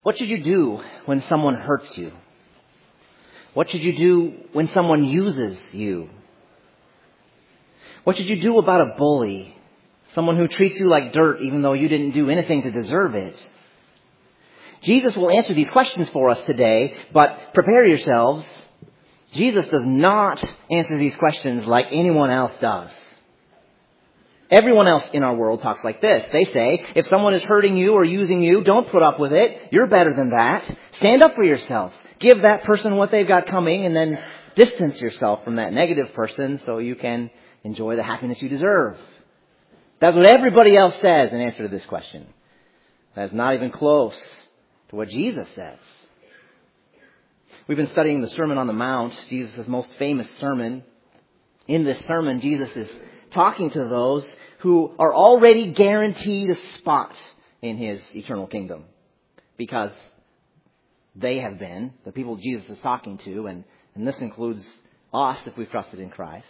What should you do when someone hurts you? What should you do when someone uses you? What should you do about a bully? Someone who treats you like dirt even though you didn't do anything to deserve it. Jesus will answer these questions for us today, but prepare yourselves. Jesus does not answer these questions like anyone else does. Everyone else in our world talks like this. They say, if someone is hurting you or using you, don't put up with it. You're better than that. Stand up for yourself. Give that person what they've got coming and then distance yourself from that negative person so you can enjoy the happiness you deserve. That's what everybody else says in answer to this question. That's not even close to what Jesus says. We've been studying the Sermon on the Mount, Jesus' most famous sermon. In this sermon, Jesus is talking to those who are already guaranteed a spot in His eternal kingdom. Because they have been, the people Jesus is talking to, and this includes us if we've trusted in Christ.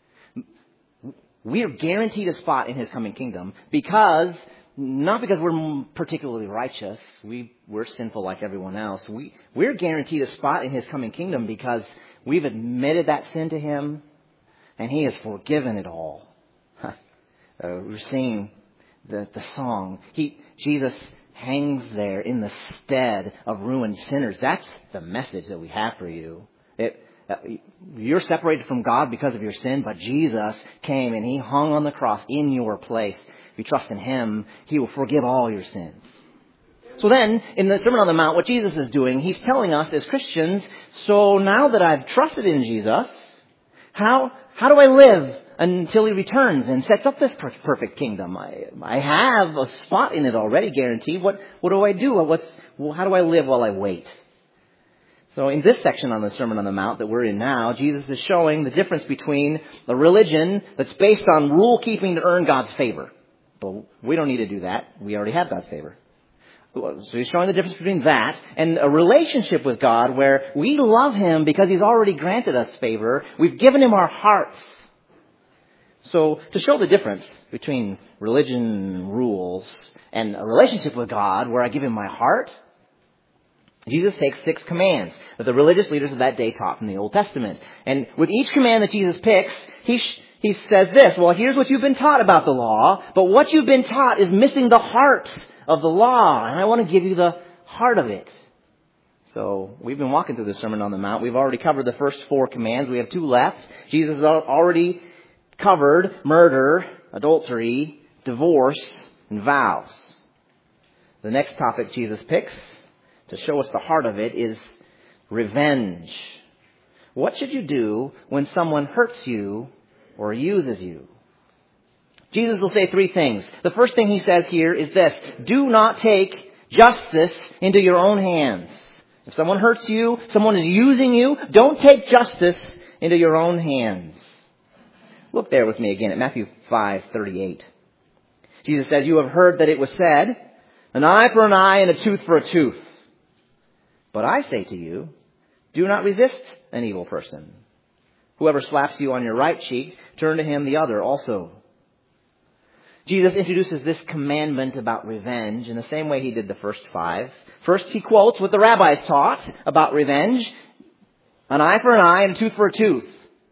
We are guaranteed a spot in His coming kingdom because, not because we're particularly righteous, we're sinful like everyone else. We're guaranteed a spot in His coming kingdom because we've admitted that sin to Him and He has forgiven it all. We're singing the song. Jesus hangs there in the stead of ruined sinners. That's the message that we have for you. You're separated from God because of your sin, but Jesus came and He hung on the cross in your place. If you trust in Him, He will forgive all your sins. So then, in the Sermon on the Mount, what Jesus is doing, He's telling us as Christians, so now that I've trusted in Jesus, how do I live until He returns and sets up this perfect kingdom? I have a spot in it already guaranteed. What do I do? How do I live while I wait? So in this section on the Sermon on the Mount that we're in now, Jesus is showing the difference between a religion that's based on rule keeping to earn God's favor. But we don't need to do that. We already have God's favor. So He's showing the difference between that and a relationship with God where we love Him because He's already granted us favor. We've given Him our hearts. So to show the difference between religion rules and a relationship with God where I give Him my heart, Jesus takes 6 commands that the religious leaders of that day taught from the Old Testament. And with each command that Jesus picks, he says this, well, here's what you've been taught about the law, but what you've been taught is missing the heart of the law, and I want to give you the heart of it. So we've been walking through the Sermon on the Mount. We've already covered the first 4 commands. We have 2 left. Jesus has already covered murder, adultery, divorce, and vows. The next topic Jesus picks to show us the heart of it is revenge. What should you do when someone hurts you or uses you? Jesus will say 3 things. The first thing He says here is this: do not take justice into your own hands. If someone hurts you, someone is using you, don't take justice into your own hands. Look there with me again at Matthew 5:38. Jesus says, you have heard that it was said, an eye for an eye and a tooth for a tooth. But I say to you, do not resist an evil person. Whoever slaps you on your right cheek, turn to him the other also. Jesus introduces this commandment about revenge in the same way He did the first 5. First, He quotes what the rabbis taught about revenge, an eye for an eye and a tooth for a tooth.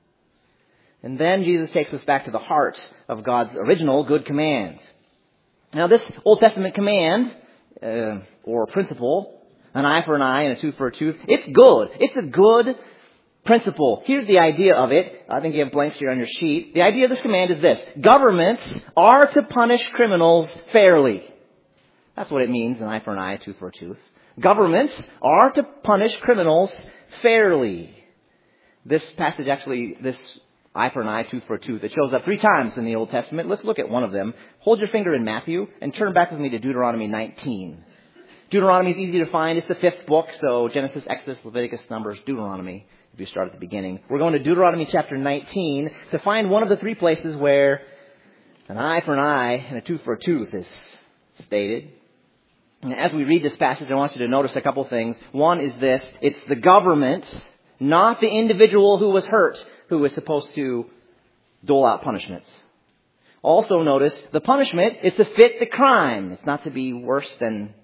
And then Jesus takes us back to the heart of God's original good command. Now this Old Testament command, or principle, an eye for an eye and a tooth for a tooth, it's good. It's a good principle. Here's the idea of it. I think you have blanks here on your sheet. The idea of this command is this: governments are to punish criminals fairly. That's what it means, an eye for an eye, a tooth for a tooth. Governments are to punish criminals fairly. This passage actually, this eye for an eye, tooth for a tooth, it shows up 3 times in the Old Testament. Let's look at one of them. Hold your finger in Matthew and turn back with me to Deuteronomy 19. Deuteronomy is easy to find. It's the 5th book, so Genesis, Exodus, Leviticus, Numbers, Deuteronomy, if you start at the beginning. We're going to Deuteronomy chapter 19 to find one of the 3 places where an eye for an eye and a tooth for a tooth is stated. And as we read this passage, I want you to notice a couple things. One is this: it's the government, not the individual who was hurt, who is supposed to dole out punishments. Also notice the punishment is to fit the crime. It's not to be worse than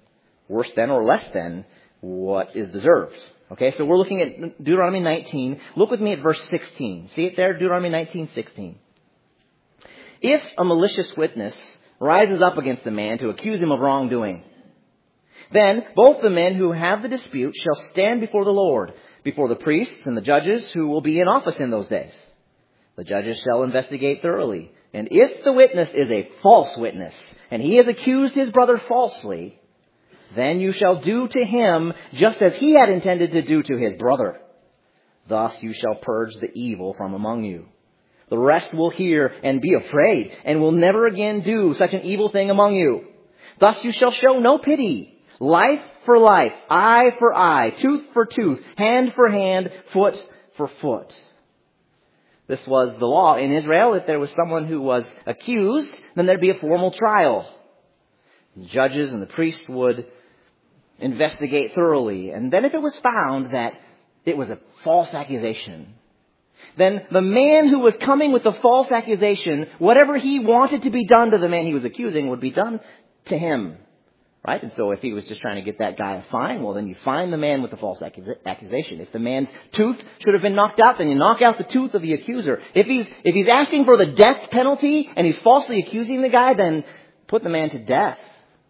worse than or less than what is deserved. Okay, so we're looking at Deuteronomy 19. Look with me at verse 16. See it there, Deuteronomy 19:16. If a malicious witness rises up against a man to accuse him of wrongdoing, then both the men who have the dispute shall stand before the Lord, before the priests and the judges who will be in office in those days. The judges shall investigate thoroughly. And if the witness is a false witness, and he has accused his brother falsely, then you shall do to him just as he had intended to do to his brother. Thus you shall purge the evil from among you. The rest will hear and be afraid, and will never again do such an evil thing among you. Thus you shall show no pity. Life for life, eye for eye, tooth for tooth, hand for hand, foot for foot. This was the law in Israel. If there was someone who was accused, then there'd be a formal trial. The judges and the priests would investigate thoroughly. And then if it was found that it was a false accusation, then the man who was coming with the false accusation, whatever he wanted to be done to the man he was accusing would be done to him. Right? And so if he was just trying to get that guy a fine, well, then you fine the man with the false accusation. If the man's tooth should have been knocked out, then you knock out the tooth of the accuser. If he's asking for the death penalty and he's falsely accusing the guy, then put the man to death.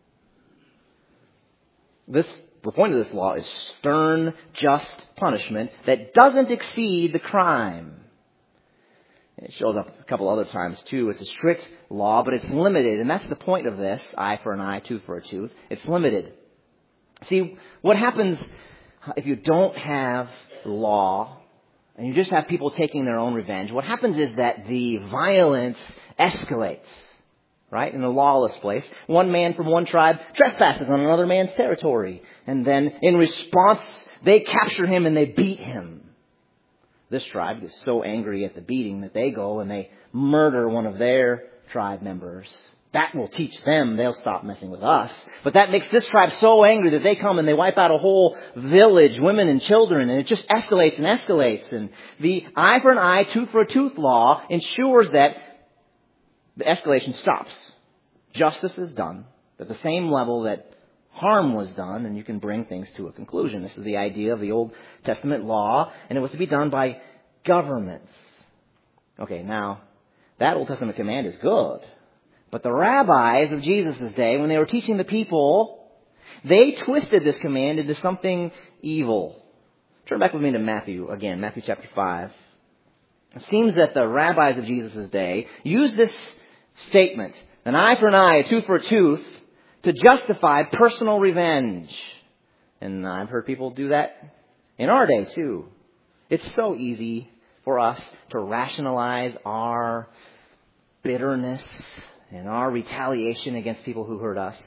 The point of this law is stern, just punishment that doesn't exceed the crime. It shows up a couple other times too. It's a strict law, but it's limited. And that's the point of this. Eye for an eye, tooth for a tooth. It's limited. See, what happens if you don't have law and you just have people taking their own revenge? What happens is that the violence escalates. Right? In a lawless place. One man from one tribe trespasses on another man's territory. And then in response, they capture him and they beat him. This tribe is so angry at the beating that they go and they murder one of their tribe members. That will teach them. They'll stop messing with us. But that makes this tribe so angry that they come and they wipe out a whole village, women and children, and it just escalates and escalates. And the eye for an eye, tooth for a tooth law ensures that the escalation stops. Justice is done at the same level that harm was done, and you can bring things to a conclusion. This is the idea of the Old Testament law, and it was to be done by governments. Okay, now, that Old Testament command is good. But the rabbis of Jesus' day, when they were teaching the people, they twisted this command into something evil. Turn back with me to Matthew again, Matthew chapter 5. It seems that the rabbis of Jesus' day used this statement, an eye for an eye, a tooth for a tooth, to justify personal revenge. And I've heard people do that in our day too. It's so easy for us to rationalize our bitterness and our retaliation against people who hurt us.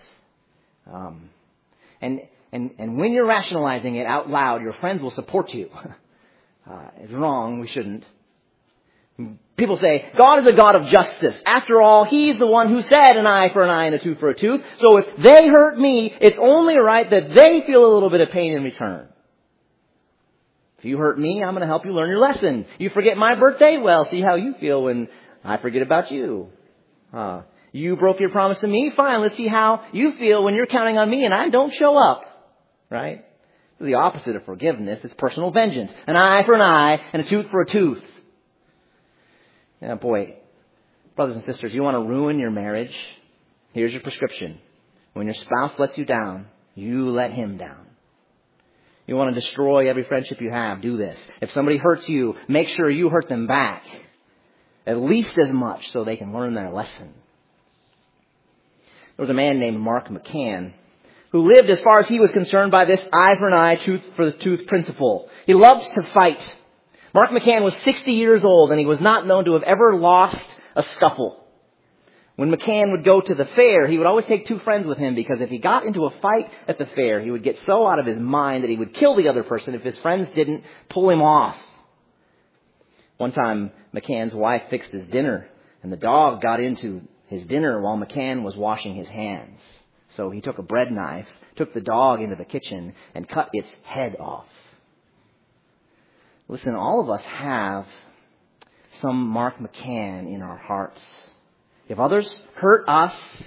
And when you're rationalizing it out loud, your friends will support you. It's wrong. We shouldn't. People say, God is a God of justice. After all, He's the one who said an eye for an eye and a tooth for a tooth. So if they hurt me, it's only right that they feel a little bit of pain in return. If you hurt me, I'm going to help you learn your lesson. You forget my birthday? Well, see how you feel when I forget about you. You broke your promise to me? Fine, let's see how you feel when you're counting on me and I don't show up. Right? It's the opposite of forgiveness. It's personal vengeance. An eye for an eye and a tooth for a tooth. Yeah, boy, brothers and sisters, you want to ruin your marriage? Here's your prescription. When your spouse lets you down, you let him down. You want to destroy every friendship you have? Do this. If somebody hurts you, make sure you hurt them back. At least as much so they can learn their lesson. There was a man named Mark McCann who lived, as far as he was concerned, by this eye for an eye, tooth for the tooth principle. He loved to fight. Mark McCann was 60 years old and he was not known to have ever lost a scuffle. When McCann would go to the fair, he would always take two friends with him because if he got into a fight at the fair, he would get so out of his mind that he would kill the other person if his friends didn't pull him off. One time, McCann's wife fixed his dinner and the dog got into his dinner while McCann was washing his hands. So he took a bread knife, took the dog into the kitchen and cut its head off. Listen, all of us have some Mark McCann in our hearts. If others hurt us,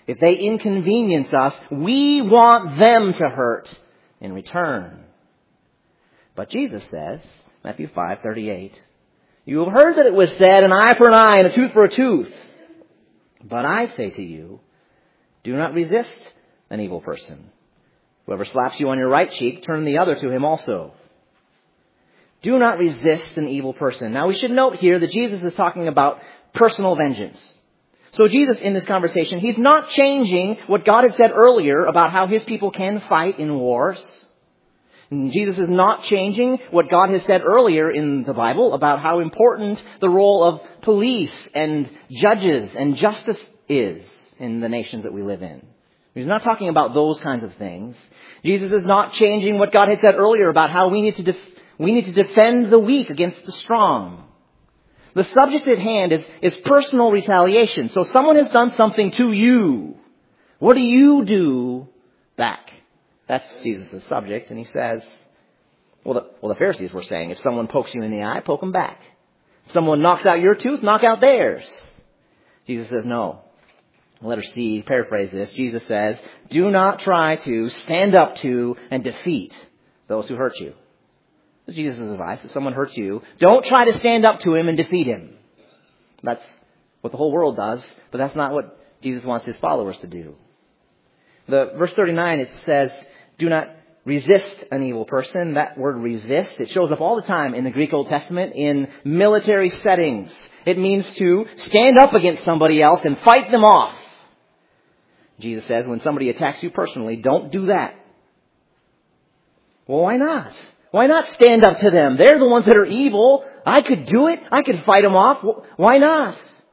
if they inconvenience us, we want them to hurt in return. But Jesus says, Matthew 5:38, you have heard that it was said, an eye for an eye and a tooth for a tooth. But I say to you, do not resist an evil person. Whoever slaps you on your right cheek, turn the other to him also. Do not resist an evil person. Now we should note here that Jesus is talking about personal vengeance. So Jesus, in this conversation, he's not changing what God had said earlier about how his people can fight in wars. And Jesus is not changing what God has said earlier in the Bible about how important the role of police and judges and justice is in the nations that we live in. He's not talking about those kinds of things. Jesus is not changing what God had said earlier about how we need to defend the weak against the strong. The subject at hand is personal retaliation. So someone has done something to you. What do you do back? That's Jesus' subject. And he says, well, the Pharisees were saying, if someone pokes you in the eye, poke them back. If someone knocks out your tooth, knock out theirs. Jesus says, no. Letter C, paraphrase this. Jesus says, do not try to stand up to and defeat those who hurt you. That's Jesus' advice. If someone hurts you, don't try to stand up to him and defeat him. That's what the whole world does, but that's not what Jesus wants his followers to do. Verse 39, it says, do not resist an evil person. That word resist, it shows up all the time in the Greek Old Testament in military settings. It means to stand up against somebody else and fight them off. Jesus says when somebody attacks you personally, don't do that. Well, why not? Why not stand up to them? They're the ones that are evil. I could do it. I could fight them off. Why not?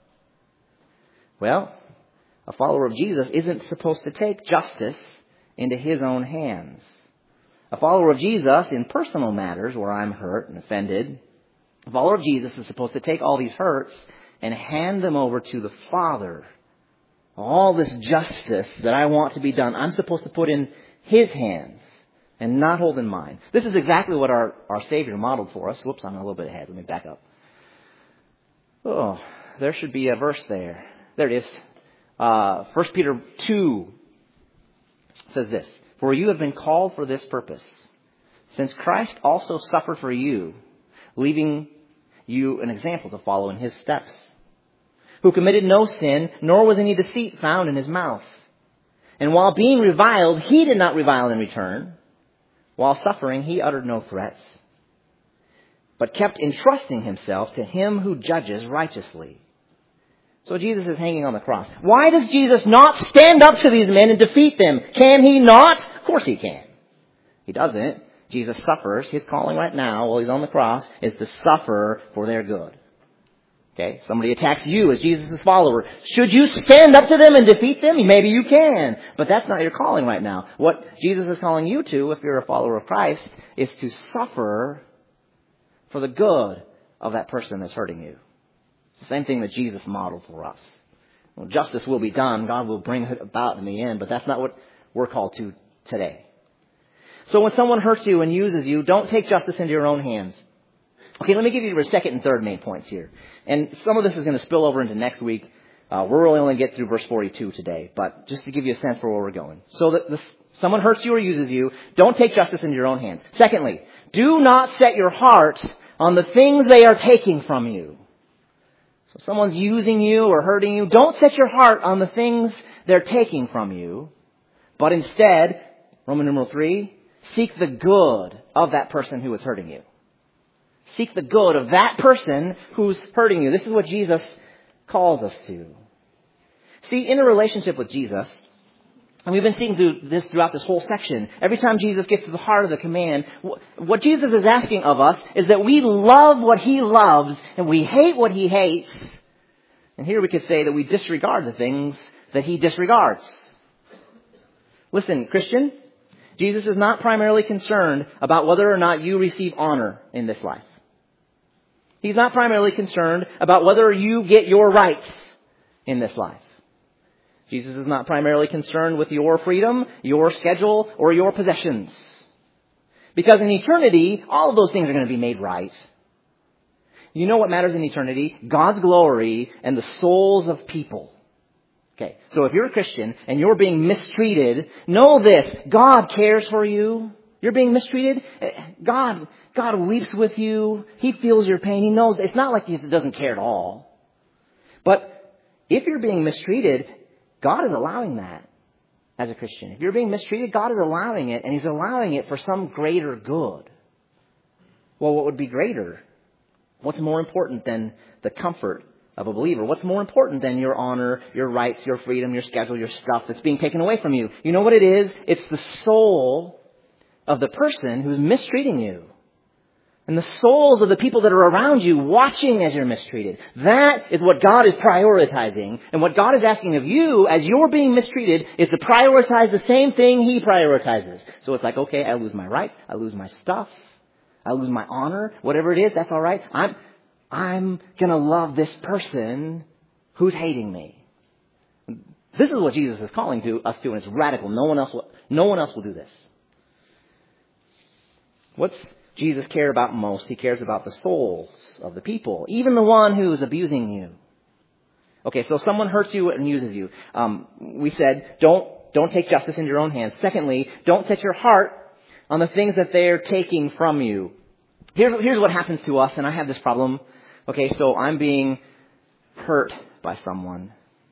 Well, a follower of Jesus isn't supposed to take justice into his own hands. A follower of Jesus in personal matters where I'm hurt and offended, a follower of Jesus is supposed to take all these hurts and hand them over to the Father. All this justice that I want to be done, I'm supposed to put in his hands and not hold in mine. This is exactly what our Savior modeled for us. Whoops, I'm a little bit ahead. Let me back up. Oh, there should be a verse there. There it is. 1 Peter 2 says this, for you have been called for this purpose, since Christ also suffered for you, leaving you an example to follow in his steps, who committed no sin, nor was any deceit found in his mouth. And while being reviled, he did not revile in return. While suffering, he uttered no threats, but kept entrusting himself to him who judges righteously. So Jesus is hanging on the cross. Why does Jesus not stand up to these men and defeat them? Can he not? Of course he can. He doesn't. Jesus suffers. His calling right now, while he's on the cross, is to suffer for their good. Okay, somebody attacks you as Jesus' follower. Should you stand up to them and defeat them? Maybe you can. But that's not your calling right now. What Jesus is calling you to, if you're a follower of Christ, is to suffer for the good of that person that's hurting you. It's the same thing that Jesus modeled for us. Well, justice will be done. God will bring it about in the end. But that's not what we're called to today. So when someone hurts you and uses you, don't take justice into your own hands. Okay, let me give you your second and third main points here. And some of this is going to spill over into next week. We're really only going to get through verse 42 today. But just to give you a sense for where we're going. So that someone hurts you or uses you, don't take justice into your own hands. Secondly, do not set your heart on the things they are taking from you. So someone's using you or hurting you, don't set your heart on the things they're taking from you. But instead, Roman numeral 3, seek the good of that person who is hurting you. Seek the good of that person who's hurting you. This is what Jesus calls us to. See, in a relationship with Jesus, and we've been seeing this throughout this whole section, every time Jesus gets to the heart of the command, what Jesus is asking of us is that we love what he loves and we hate what he hates. And here we could say that we disregard the things that he disregards. Listen, Christian, Jesus is not primarily concerned about whether or not you receive honor in this life. He's not primarily concerned about whether you get your rights in this life. Jesus is not primarily concerned with your freedom, your schedule, or your possessions. Because in eternity, all of those things are going to be made right. You know what matters in eternity? God's glory and the souls of people. Okay, so if you're a Christian and you're being mistreated, know this: God cares for you. You're being mistreated. God weeps with you. He feels your pain. He knows. It's not like He doesn't care at all. But if you're being mistreated, God is allowing that as a Christian. If you're being mistreated, God is allowing it, and He's allowing it for some greater good. Well, what would be greater? What's more important than the comfort of a believer? What's more important than your honor, your rights, your freedom, your schedule, your stuff that's being taken away from you? You know what it is? It's the soul of the person who's mistreating you. And the souls of the people that are around you watching as you're mistreated. That is what God is prioritizing. And what God is asking of you as you're being mistreated is to prioritize the same thing He prioritizes. So it's like, okay, I lose my rights, I lose my stuff, I lose my honor, whatever it is, that's all right. I'm going to love this person who's hating me. This is what Jesus is calling to us to, and it's radical. No one else will do this. What's Jesus care about most? He cares about the souls of the people, even the one who is abusing you. Okay, so someone hurts you and uses you. We said, don't take justice into your own hands. Secondly, don't set your heart on the things that they're taking from you. Here's what happens to us, and I have this problem. Okay, so I'm being hurt by someone.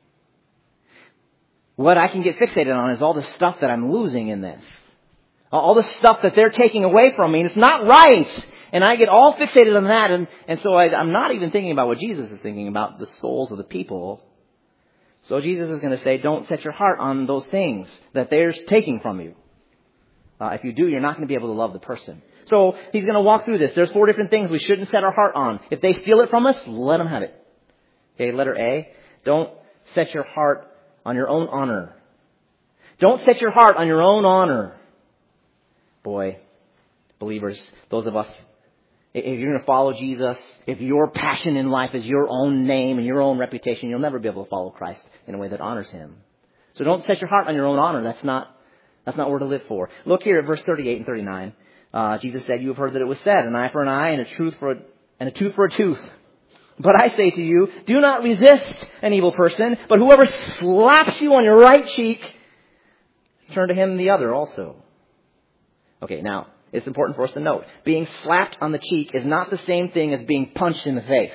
What I can get fixated on is all the stuff that I'm losing in this. All the stuff that they're taking away from me, and it's not right. And I get all fixated on that, and so I'm not even thinking about what Jesus is thinking about, the souls of the people. So Jesus is going to say, don't set your heart on those things that they're taking from you. If you do, you're not going to be able to love the person. So He's going to walk through this. There's 4 different things we shouldn't set our heart on. If they steal it from us, let them have it. Okay, letter A, don't set your heart on your own honor. Don't set your heart on your own honor. Boy, believers, those of us, if you're going to follow Jesus, if your passion in life is your own name and your own reputation, you'll never be able to follow Christ in a way that honors Him. So don't set your heart on your own honor. That's not where to live for. Look here at verse 38 and 39. Jesus said, you have heard that it was said, an eye for an eye and a tooth for a tooth. But I say to you, do not resist an evil person, but whoever slaps you on your right cheek, turn to him the other also. Okay, now, it's important for us to note, being slapped on the cheek is not the same thing as being punched in the face.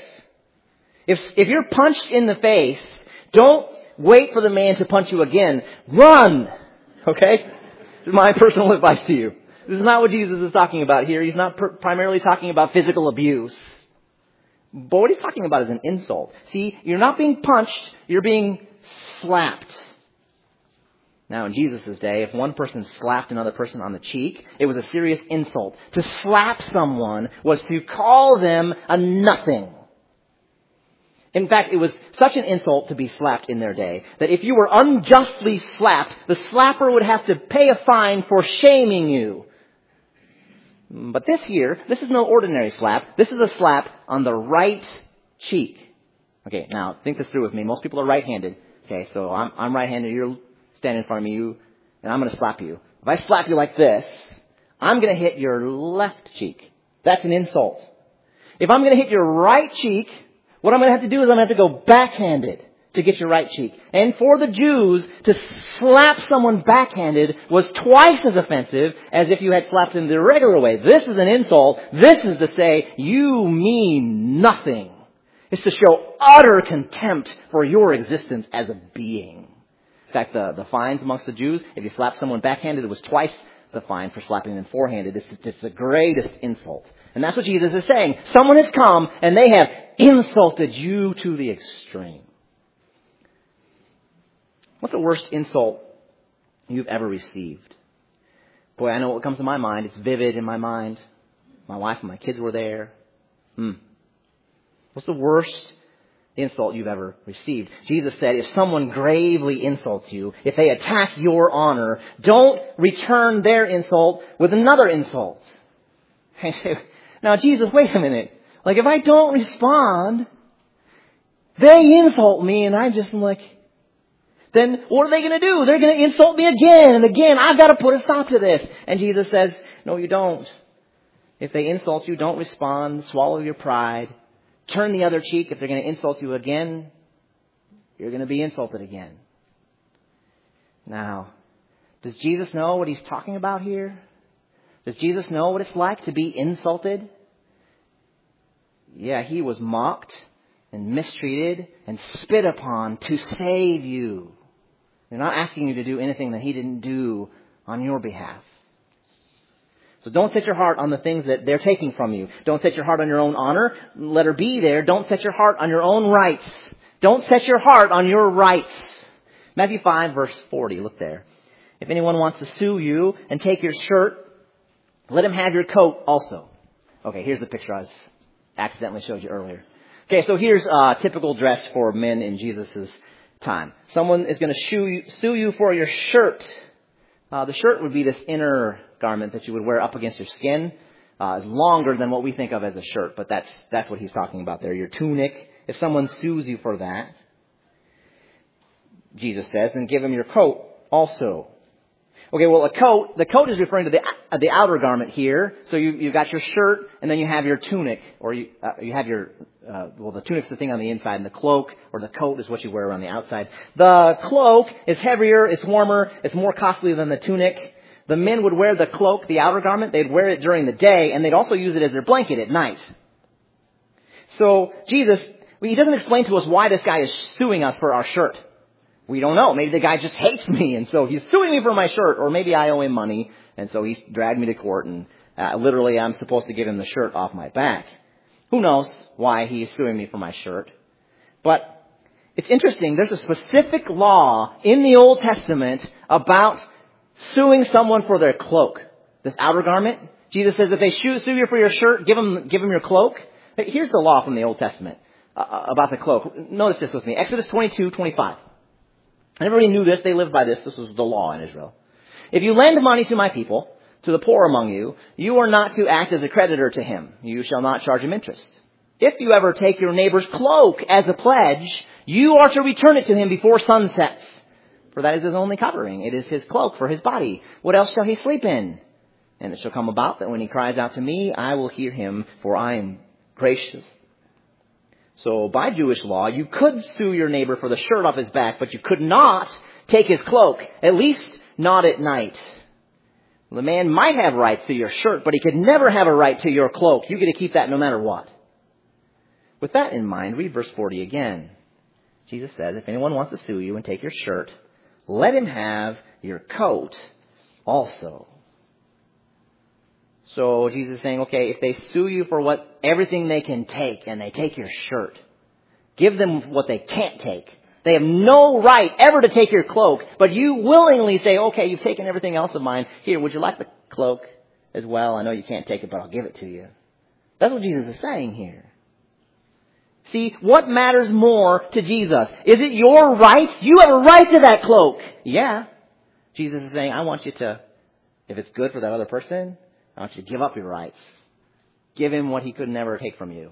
If you're punched in the face, don't wait for the man to punch you again. Run! Okay? This is my personal advice to you. This is not what Jesus is talking about here. He's not primarily talking about physical abuse. But what he's talking about is an insult. See, you're not being punched, you're being slapped. Now, in Jesus' day, if one person slapped another person on the cheek, it was a serious insult. To slap someone was to call them a nothing. In fact, it was such an insult to be slapped in their day that if you were unjustly slapped, the slapper would have to pay a fine for shaming you. But this is no ordinary slap. This is a slap on the right cheek. Okay, now, think this through with me. Most people are right-handed. Okay, so I'm right-handed. You're standing in front of me, and I'm going to slap you. If I slap you like this, I'm going to hit your left cheek. That's an insult. If I'm going to hit your right cheek, what I'm going to have to do is I'm going to have to go backhanded to get your right cheek. And for the Jews, to slap someone backhanded was twice as offensive as if you had slapped them the regular way. This is an insult. This is to say, you mean nothing. It's to show utter contempt for your existence as a being. In fact, the fines amongst the Jews, if you slapped someone backhanded, it was twice the fine for slapping them forehanded. It's the greatest insult. And that's what Jesus is saying. Someone has come and they have insulted you to the extreme. What's the worst insult you've ever received? Boy, I know what comes to my mind. It's vivid in my mind. My wife and my kids were there. What's the worst insult you've ever received? Jesus said, if someone gravely insults you, if they attack your honor, don't return their insult with another insult. I say, now Jesus, wait a minute. Like if I don't respond, they insult me and I'm just like, then what are they going to do? They're going to insult me again and again. I've got to put a stop to this. And Jesus says, no, you don't. If they insult you, don't respond. Swallow your pride. Turn the other cheek. If they're going to insult you again, you're going to be insulted again. Now, does Jesus know what he's talking about here? Does Jesus know what it's like to be insulted? Yeah, he was mocked and mistreated and spit upon to save you. They're not asking you to do anything that he didn't do on your behalf. So don't set your heart on the things that they're taking from you. Don't set your heart on your own honor. Let her be there. Don't set your heart on your own rights. Don't set your heart on your rights. Matthew 5, verse 40. Look there. If anyone wants to sue you and take your shirt, let him have your coat also. Okay, here's the picture I accidentally showed you earlier. Okay, so here's typical dress for men in Jesus' time. Someone is going to sue you for your shirt. The shirt would be this inner garment that you would wear up against your skin. It's longer than what we think of as a shirt, but that's what he's talking about there. Your tunic. If someone sues you for that, Jesus says, then give him your coat also. Okay, well, the coat is referring to the outer garment here. So you've got your shirt, and then you have your tunic, or you have your, the tunic's the thing on the inside, and the cloak, or the coat is what you wear around the outside. The cloak is heavier, it's warmer, it's more costly than the tunic. The men would wear the cloak, the outer garment, they'd wear it during the day, and they'd also use it as their blanket at night. So Jesus, he doesn't explain to us why this guy is suing us for our shirt. We don't know. Maybe the guy just hates me, and so he's suing me for my shirt. Or maybe I owe him money, and so he's dragged me to court, and literally I'm supposed to give him the shirt off my back. Who knows why he's suing me for my shirt. But it's interesting. There's a specific law in the Old Testament about suing someone for their cloak, this outer garment. Jesus says if they sue you for your shirt, give them your cloak. Here's the law from the Old Testament about the cloak. Notice this with me. Exodus 22:25. Everybody knew this. They lived by this. This was the law in Israel. If you lend money to my people, to the poor among you, you are not to act as a creditor to him. You shall not charge him interest. If you ever take your neighbor's cloak as a pledge, you are to return it to him before sunset. For that is his only covering. It is his cloak for his body. What else shall he sleep in? And it shall come about that when he cries out to me, I will hear him, for I am gracious. So by Jewish law, you could sue your neighbor for the shirt off his back, but you could not take his cloak, at least not at night. The man might have rights to your shirt, but he could never have a right to your cloak. You get to keep that no matter what. With that in mind, read verse 40 again. Jesus says, if anyone wants to sue you and take your shirt, let him have your coat also. So Jesus is saying, okay, if they sue you for everything they can take, and they take your shirt, give them what they can't take. They have no right ever to take your cloak, but you willingly say, okay, you've taken everything else of mine. Here, would you like the cloak as well? I know you can't take it, but I'll give it to you. That's what Jesus is saying here. See, what matters more to Jesus? Is it your right? You have a right to that cloak. Yeah. Jesus is saying, I want you to, if it's good for that other person, I want you to give up your rights. Give him what he could never take from you.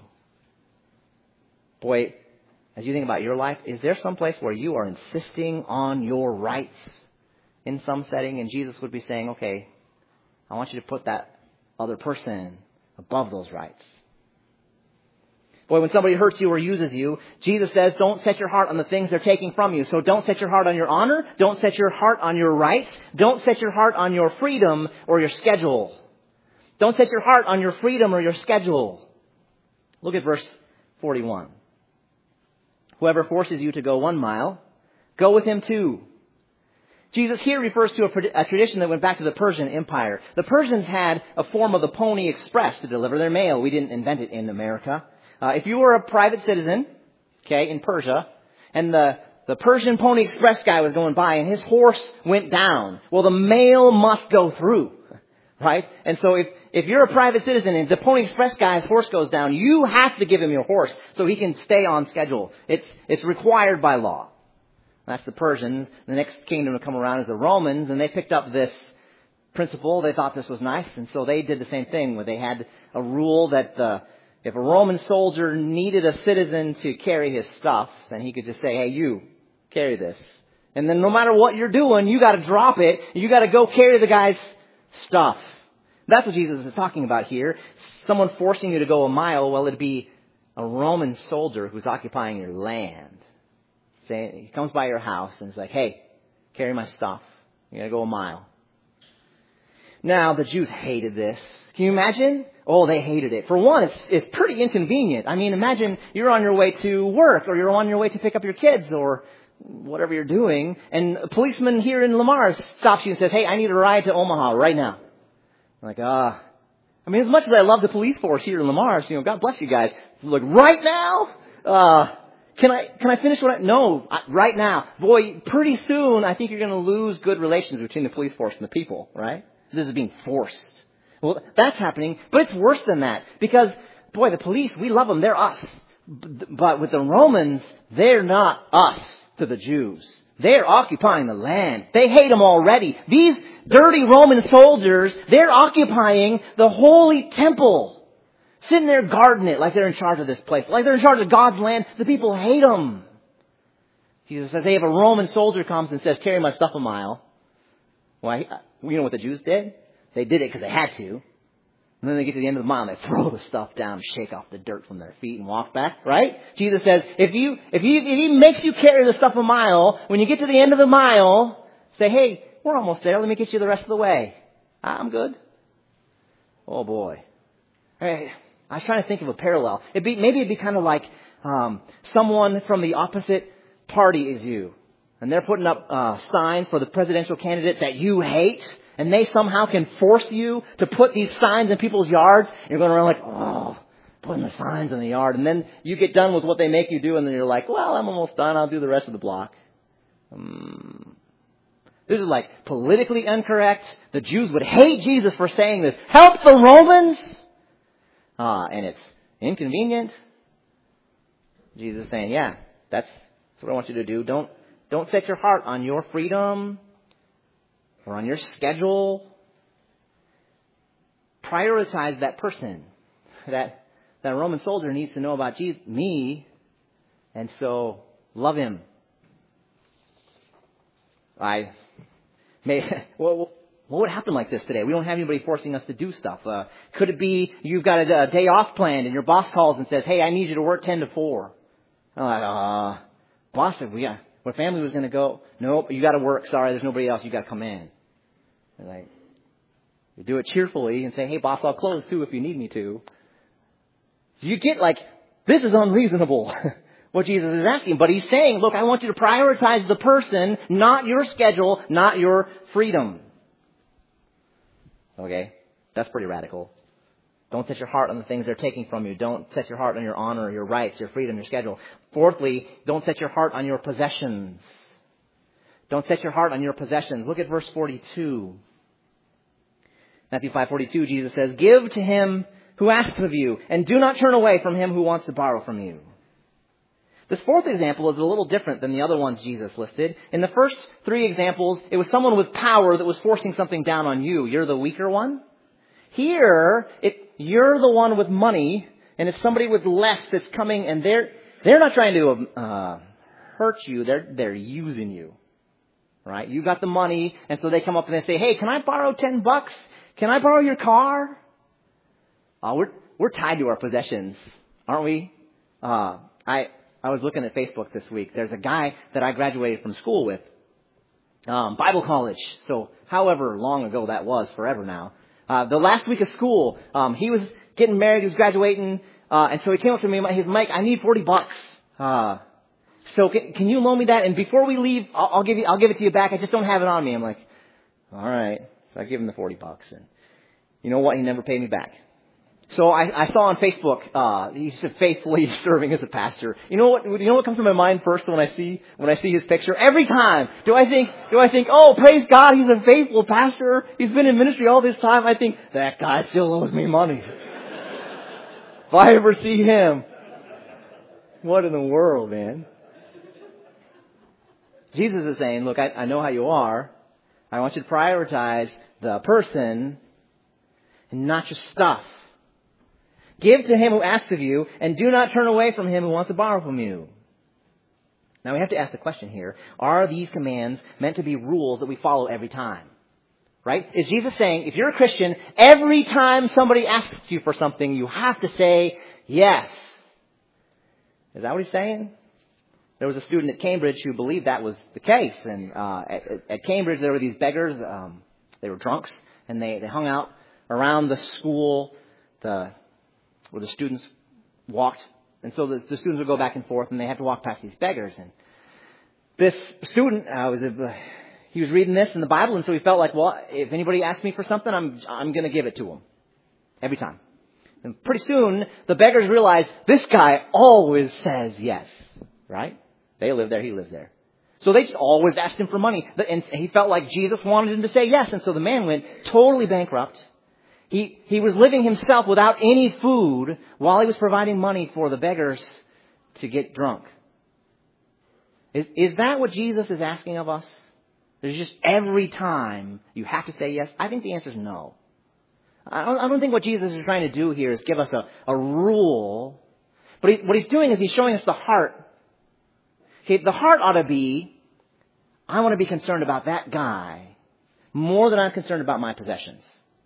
Boy, as you think about your life, is there some place where you are insisting on your rights in some setting? And Jesus would be saying, okay, I want you to put that other person above those rights. Boy, when somebody hurts you or uses you, Jesus says, don't set your heart on the things they're taking from you. So don't set your heart on your honor. Don't set your heart on your rights. Don't set your heart on your freedom or your schedule. Don't set your heart on your freedom or your schedule. Look at verse 41. Whoever forces you to go 1 mile, go with him 2. Jesus here refers to a tradition that went back to the Persian Empire. The Persians had a form of the Pony Express to deliver their mail. We didn't invent it in America. If you were a private citizen, okay, in Persia, and the Persian Pony Express guy was going by and his horse went down, well, the mail must go through, right? And so if you're a private citizen and the Pony Express guy's horse goes down, you have to give him your horse so he can stay on schedule. It's required by law. That's the Persians. The next kingdom to come around is the Romans, and they picked up this principle. They thought this was nice, and so they did the same thing where they had a rule that if a Roman soldier needed a citizen to carry his stuff, then he could just say, hey, you, carry this. And then no matter what you're doing, you got to drop it. You got to go carry the guy's stuff. That's what Jesus is talking about here. Someone forcing you to go 1 mile, well, it'd be a Roman soldier who's occupying your land. He comes by your house and is like, hey, Carry my stuff. You gotta go a mile. Now, the Jews hated this. Can you imagine? Oh, they hated it. For one, it's pretty inconvenient. I mean, imagine you're on your way to work, or you're on your way to pick up your kids, or whatever you're doing, and a policeman here in Lamar stops you and says, hey, I need a ride to Omaha right now. I'm like, I mean, as much as I love the police force here in Lamar, God bless you guys. Look, right now? Can I finish no, right now. Boy, pretty soon I think you're going to lose good relations between the police force and the people, right? This is being forced. Well, that's happening, but it's worse than that. Because, boy, the police, we love them. They're us. But with the Romans, they're not us to the Jews. They're occupying the land. They hate them already. These dirty Roman soldiers, they're occupying the holy temple. Sitting there guarding it like they're in charge of this place. Like they're in charge of God's land. The people hate them. Jesus says, hey, if a Roman soldier comes and says, carry my stuff a mile. Well, you know what the Jews did? They did it because they had to. And then they get to the end of the mile and they throw the stuff down, shake off the dirt from their feet and walk back, right? Jesus says, if he makes you carry the stuff a mile, when you get to the end of the mile, say, hey, we're almost there. Let me get you the rest of the way. I'm good. Oh boy. Hey, I was trying to think of a parallel. Maybe it'd be kind of like someone from the opposite party as you. And they're putting up signs for the presidential candidate that you hate. And they somehow can force you to put these signs in people's yards. And you're going around like, putting the signs in the yard. And then you get done with what they make you do. And then you're like, well, I'm almost done. I'll do the rest of the block. This is like politically incorrect. The Jews would hate Jesus for saying this. Help the Romans. And it's inconvenient. Jesus is saying, yeah, that's what I want you to do. Don't set your heart on your freedom or on your schedule. Prioritize that person. That Roman soldier needs to know about Jesus, me, and so love him. What would happen like this today? We don't have anybody forcing us to do stuff. Could it be you've got a day off planned and your boss calls and says, hey, I need you to work 10 to 4. I'm like, boss, what family was going to go? Nope, you got to work. Sorry, there's nobody else. You got to come in. And like, you do it cheerfully and say, hey, boss, I'll close too if you need me to. So you get like, this is unreasonable. What Jesus is asking. But he's saying, look, I want you to prioritize the person, not your schedule, not your freedom. Okay, that's pretty radical. Don't set your heart on the things they're taking from you. Don't set your heart on your honor, your rights, your freedom, your schedule. Fourthly, don't set your heart on your possessions. Don't set your heart on your possessions. Look at verse 42. Matthew 5:42, Jesus says, give to him who asks of you, and do not turn away from him who wants to borrow from you. This fourth example is a little different than the other ones Jesus listed. In the first three examples, it was someone with power that was forcing something down on you. You're the weaker one. Here, you're the one with money, and it's somebody with less that's coming, and they're not trying to hurt you. They're using you, right? You got the money, and so they come up and they say, "Hey, can I borrow $10? Can I borrow your car?" We're tied to our possessions, aren't we? I was looking at Facebook this week. There's a guy that I graduated from school with, Bible college. So however long ago that was, forever now. The last week of school, he was getting married, he was graduating, and so he came up to me, he's Mike, I need $40. So can you loan me that? And before we leave, I'll give it to you back. I just don't have it on me. I'm like, all right. So I give him the $40, and you know what? He never paid me back. So I saw on Facebook, he's faithfully serving as a pastor. You know what comes to my mind first when I see his picture? Every time, do I think, oh, praise God, he's a faithful pastor. He's been in ministry all this time. I think, that guy still owes me money. If I ever see him, what in the world, man? Jesus is saying, look, I know how you are. I want you to prioritize the person and not your stuff. Give to him who asks of you, and do not turn away from him who wants to borrow from you. Now we have to ask the question here, are these commands meant to be rules that we follow every time? Right? Is Jesus saying, if you're a Christian, every time somebody asks you for something, you have to say yes? Is that what he's saying? There was a student at Cambridge who believed that was the case. And at Cambridge, there were these beggars. They were drunks, and they hung out around the school where the students walked. And so the students would go back and forth, and they had to walk past these beggars. And this student he was reading this in the Bible, and so he felt like, well, if anybody asks me for something, I'm going to give it to them every time. And pretty soon, the beggars realized this guy always says yes, right? They live there, he lives there. So they just always asked him for money. And he felt like Jesus wanted him to say yes. And so the man went totally bankrupt. He was living himself without any food while he was providing money for the beggars to get drunk. Is that what Jesus is asking of us? There's just every time you have to say yes? I think the answer is no. I don't think what Jesus is trying to do here is give us a rule. But what he's doing is he's showing us the heart. Okay, the heart ought to be, I want to be concerned about that guy more than I'm concerned about my possessions.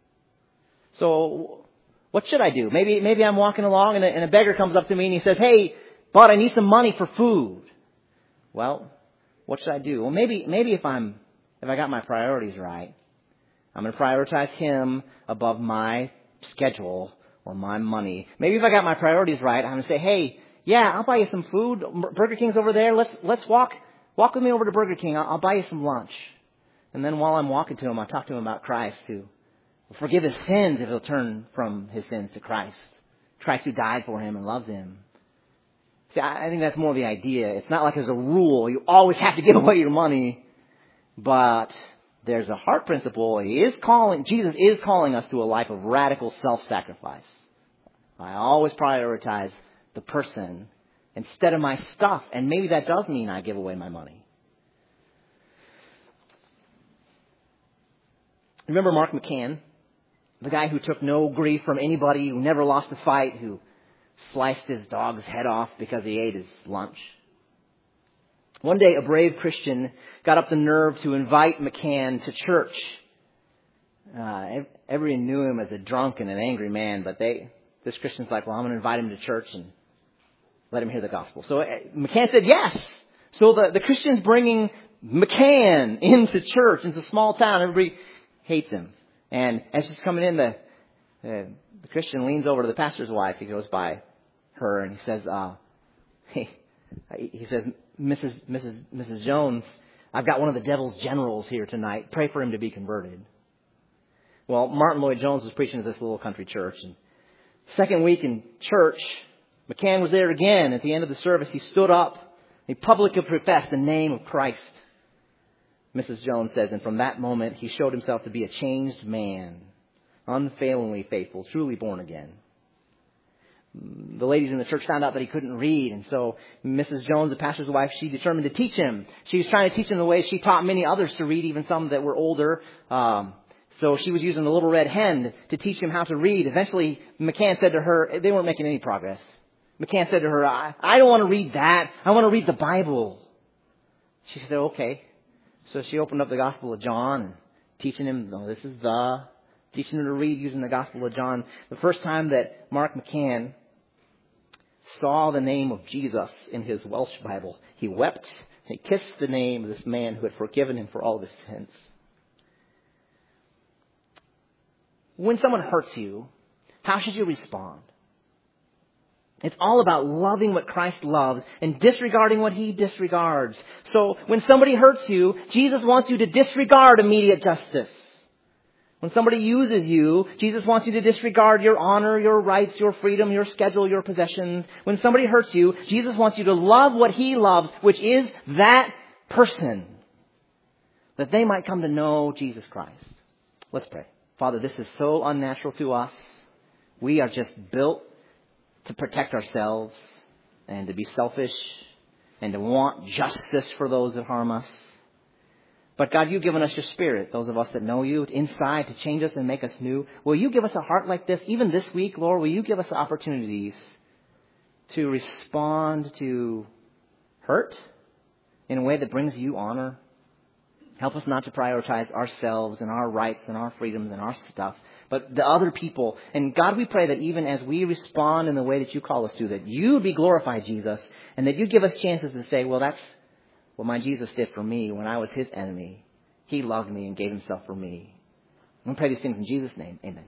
So what should I do? Maybe I'm walking along and a beggar comes up to me and he says, hey, bud, I need some money for food. Well, what should I do? Well, maybe if I got my priorities right, I'm going to prioritize him above my schedule or my money. Maybe if I got my priorities right, I'm going to say, hey, yeah, I'll buy you some food. Burger King's over there. Let's walk with me over to Burger King. I'll buy you some lunch. And then while I'm walking to him, I'll talk to him about Christ, who will forgive his sins if he'll turn from his sins to Christ. Christ who died for him and loves him. See, I think that's more the idea. It's not like there's a rule. You always have to give away your money. But there's a heart principle. Jesus is calling us to a life of radical self-sacrifice. I always prioritize the person instead of my stuff. And maybe that does mean I give away my money. Remember Mark McCann? The guy who took no grief from anybody, who never lost a fight, who sliced his dog's head off because he ate his lunch. One day, a brave Christian got up the nerve to invite McCann to church. Everyone knew him as a drunk and an angry man, but this Christian's like, well, I'm going to invite him to church and let him hear the gospel. So McCann said yes. So the Christian's bringing McCann into church. It's a small town. Everybody hates him. And as he's coming in, the Christian leans over to the pastor's wife. He goes by her and he says, Mrs. Jones, I've got one of the devil's generals here tonight. Pray for him to be converted. Well, Martin Lloyd-Jones was preaching at this little country church. And second week in church, McCann was there again. At the end of the service, he stood up. He publicly professed the name of Christ. Mrs. Jones says, and from that moment, he showed himself to be a changed man, unfailingly faithful, truly born again. The ladies in the church found out that he couldn't read, and so Mrs. Jones, the pastor's wife, she determined to teach him. She was trying to teach him the way she taught many others to read, even some that were older. So she was using the little red hen to teach him how to read. Eventually, McCann said to her, they weren't making any progress. McCann said to her, I don't want to read that. I want to read the Bible. She said, okay. So she opened up the Gospel of John and teaching him, teaching him to read using the Gospel of John. The first time that Mark McCann saw the name of Jesus in his Welsh Bible, he wept. He kissed the name of this man who had forgiven him for all of his sins. When someone hurts you, how should you respond? It's all about loving what Christ loves and disregarding what he disregards. So when somebody hurts you, Jesus wants you to disregard immediate justice. When somebody uses you, Jesus wants you to disregard your honor, your rights, your freedom, your schedule, your possessions. When somebody hurts you, Jesus wants you to love what he loves, which is that person, that they might come to know Jesus Christ. Let's pray. Father, this is so unnatural to us. We are just built to protect ourselves and to be selfish and to want justice for those that harm us. But God, you've given us your Spirit, those of us that know you, inside to change us and make us new. Will you give us a heart like this, even this week, Lord? Will you give us opportunities to respond to hurt in a way that brings you honor? Help us not to prioritize ourselves and our rights and our freedoms and our stuff, but the other people. And God, we pray that even as we respond in the way that you call us to, that you be glorified, Jesus, and that you give us chances to say, well, that's what my Jesus did for me when I was his enemy. He loved me and gave himself for me. We pray these things in Jesus' name. Amen.